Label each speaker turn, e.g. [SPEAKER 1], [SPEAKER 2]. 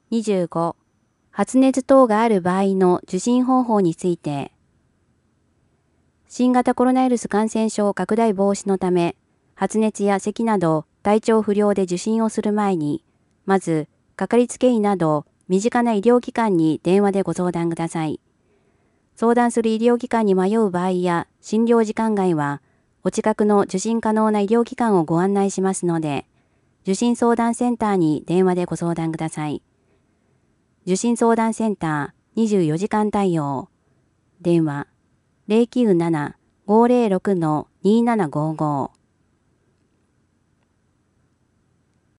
[SPEAKER 1] 25、発熱等がある場合の受診方法について、新型コロナウイルス感染症拡大防止のため、発熱や咳など体調不良で受診をする前に、まず、かかりつけ医など身近な医療機関に電話でご相談ください。相談する医療機関に迷う場合や診療時間外は、お近くの受診可能な医療機関をご案内しますので、受診相談センターに電話でご相談ください。受診相談センター24時間対応。電話097-506-2755